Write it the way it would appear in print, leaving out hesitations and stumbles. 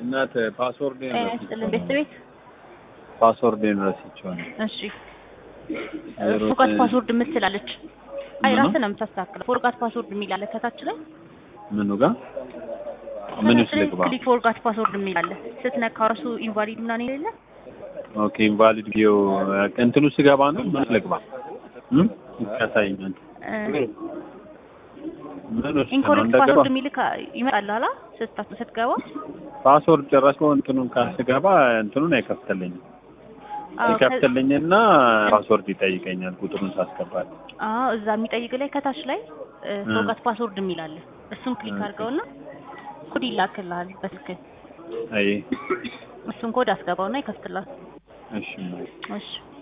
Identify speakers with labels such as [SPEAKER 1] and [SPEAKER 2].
[SPEAKER 1] እናት ፓስወርዴን
[SPEAKER 2] ቤት
[SPEAKER 1] ፓስወርዴን ረስቼው ነው።
[SPEAKER 2] እሺ ፎርጋት ፓስወርድ የምትላለች አይ ራስህ ነው የምታስተካክለው። ፎርጋት ፓስወርድ የሚል አለ ከታች ላይ
[SPEAKER 1] ምኑ ጋር ምን ይስልክባ
[SPEAKER 2] ክሊክ ፎርጋት ፓስወርድ የሚል አለ። ስትነካው ራሱ ኢንቫሊድ ምናምን ይላል።
[SPEAKER 1] ኦኬ ኢንቫሊድ ቪዲዮ እንትኑ ስገባ ነው ምን ይስልክባ ይካታይኛል
[SPEAKER 2] ኢንኮሬክት ፓስወርድ የሚል ይመጣል አላ ስትገባ
[SPEAKER 1] ፓስወርድ ጨረስኩ እንትኑን ካስገባ እንትኑን አይከፍተልኝም። ይከፍተልኝና ፓስወርድ ይጠይቀኛል ቁጥሩን ሳስገባል።
[SPEAKER 2] እዛ የሚጠይቅ ላይ ከታች ላይ ፎርጋት ፓስወርድ የሚል አለ። እሱን ክሊክ አድርገውና ኮድ ይላክልሃል በስልክ።
[SPEAKER 1] አይ
[SPEAKER 2] እሱን ኮድ አስገባውና ይከፍትልሃል።
[SPEAKER 1] እሺ
[SPEAKER 2] እሺ